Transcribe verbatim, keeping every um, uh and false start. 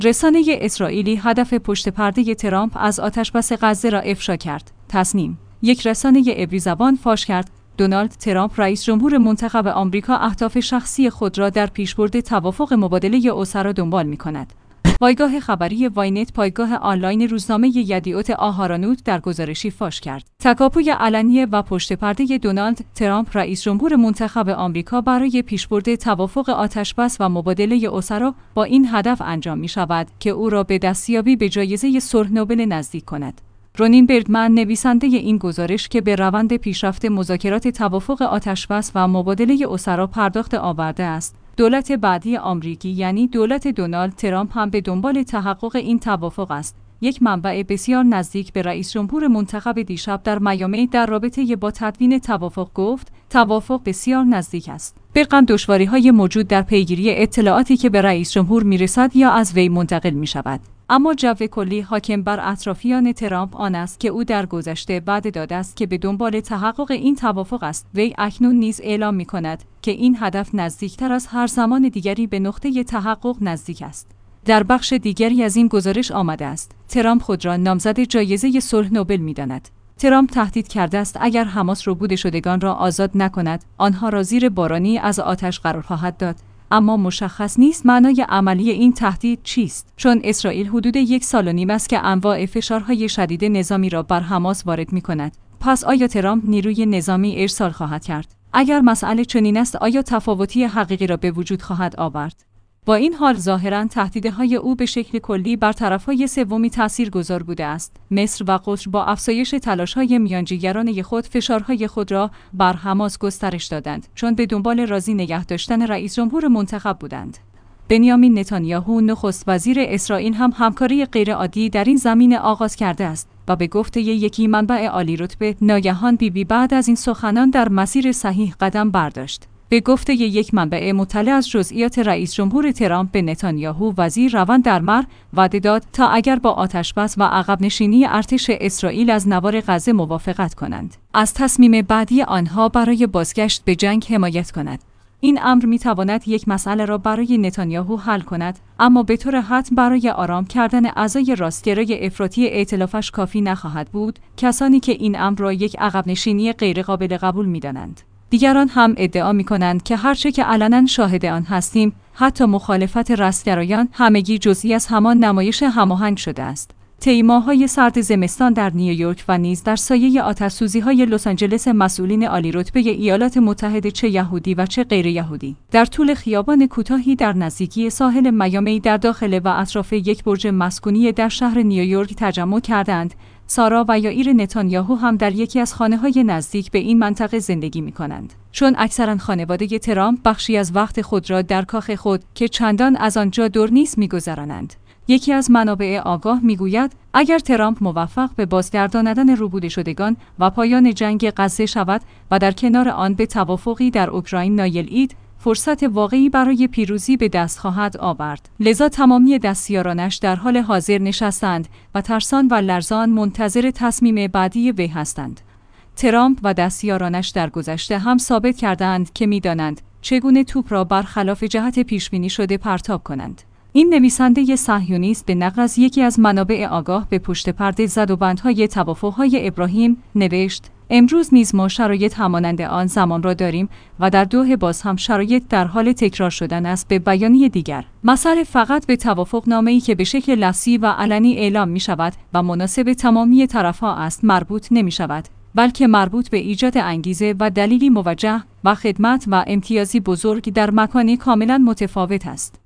رسانه اسرائیلی هدف پشت پرده ترامپ از آتشبس غزه را افشا کرد. تصنیم: یک رسانه عبری زبان فاش کرد دونالد ترامپ رئیس جمهور منتخب آمریکا اهداف شخصی خود را در پیشبرد توافق مبادله اسرا دنبال می‌کند. پایگاه خبری واینت پایگاه آنلاین روزنامه یدیعوت آهارانوت در گزارشی فاش کرد. تکاپوی علنی و پشت پرده دونالد ترامپ رئیس جمهور منتخب آمریکا برای پیشبرد توافق آتشبس و مبادله اسرا با این هدف انجام می شود که او را به دستیابی به جایزه صلح نوبل نزدیک کند. رونین بردمن نویسنده این گزارش که به روند پیشرفت مذاکرات توافق آتشبس و مبادله اسرا پرداخت آورده است، دولت بعدی آمریکی یعنی دولت دونالد ترامپ هم به دنبال تحقق این توافق است. یک منبع بسیار نزدیک به رئیس جمهور منتخب دیشب در میامی در رابطه با تدوین توافق گفت: توافق بسیار نزدیک است. برغم دشواری‌های موجود در پیگیری اطلاعاتی که به رئیس جمهور می‌رسد یا از وی منتقل می‌شود، اما جو کلی حاکم بر اطرافیان ترامپ آن است که او در گذشته وعده داده است که به دنبال تحقق این توافق است. وی اکنون نیز اعلام می‌کند که این هدف نزدیکتر از هر زمان دیگری به نقطه تحقق نزدیک است. در بخش دیگری از این گزارش آمده است: ترامپ خود را نامزد جایزه صلح نوبل می‌داند. ترامپ تهدید کرده است اگر حماس ربوده شدگان را آزاد نکند، آنها را زیر بارانی از آتش قرار خواهد داد. اما مشخص نیست معنای عملی این تهدید چیست، چون اسرائیل حدود یک سال و نیم است که انواع فشارهای شدید نظامی را بر حماس وارد می‌کند. پس آیا ترامپ نیروی نظامی ارسال خواهد کرد؟ اگر مسئله چنین است، آیا تفاوتی حقیقی را به وجود خواهد آورد؟ با این حال ظاهراً تهدیدهای او به شکل کلی بر طرفهای سومی تاثیرگذار بوده است. مصر و قطر با افزایش تلاش‌های میانجیگرانه خود فشارهای خود را بر حماس گسترش دادند، چون به دنبال راضی نگه داشتن رئیس جمهور منتخب بودند. بنیامین نتانیاهو نخست وزیر اسرائیل هم همکاری غیرعادی در این زمینه آغاز کرده است و به گفته یکی منبع عالی رتبه، ناگهان بیبی بعد از این سخنان در مسیر صحیح قدم برداشت. به گفته یک منبع مطلع از جزئیات، رئیس جمهور ترامپ به نتانیاهو وزیر روان در مر وعده داد تا اگر با آتشبس و عقب نشینی ارتش اسرائیل از نوار غزه موافقت کنند، از تصمیم بعدی آنها برای بازگشت به جنگ حمایت کند. این امر می تواند یک مسئله را برای نتانیاهو حل کند، اما به طور حتم برای آرام کردن اعضای راستگرای افراطی ائتلافش کافی نخواهد بود، کسانی که این امر را یک عقب نشینی غیرقابل قبول می دانند. دیگران هم ادعا می‌کنند که هرچه که علنا شاهد آن هستیم، حتی مخالفت راستگرایان، همگی جزئی از همان نمایش هماهنگ شده است. طی ماه‌های سرد زمستان در نیویورک و نیز در سایه آتش‌سوزی‌های لس آنجلس، مسئولین عالی رتبه ایالات متحده چه یهودی و چه غیر یهودی در طول خیابان کوتاهی در نزدیکی ساحل میامی در داخل و اطراف یک برج مسکونی در شهر نیویورک تجمع کردند. سارا و یائیر نتانیاهو هم در یکی از خانه‌های نزدیک به این منطقه زندگی می‌کنند، چون اکثراً خانواده ترامپ بخشی از وقت خود را در کاخ خود که چندان از آنجا دور نیست می‌گذرانند. یکی از منابع آگاه می‌گوید اگر ترامپ موفق به بازگرداندن ربوده شدگان و پایان جنگ غزه شود و در کنار آن به توافقی در اوکراین نایل اید، فرصت واقعی برای پیروزی به دست خواهد آورد. لذا تمامی دستیارانش در حال حاضر نشستند و ترسان و لرزان منتظر تصمیم بعدی وی هستند. ترامپ و دستیارانش در گذشته هم ثابت کردند که می‌دانند چگونه توپ را برخلاف جهت پیشبینی شده پرتاب کنند. این نویسنده صهیونیست به نقل از یکی از منابع آگاه به پشت پرده زدوبندهای توافق‌های ابراهیم نوشت: امروز نیز ما شرایط همانند آن زمان را داریم و در دوحه باز هم شرایط در حال تکرار شدن است. به بیانیه دیگر، مسئله فقط به توافق نامه‌ای که به شکل لفظی و علنی اعلام می شود و مناسب تمامی طرف‌ها است مربوط نمی شود، بلکه مربوط به ایجاد انگیزه و دلیلی موجه و خدمت و امتیازی بزرگ در مکانی کاملا متفاوت است.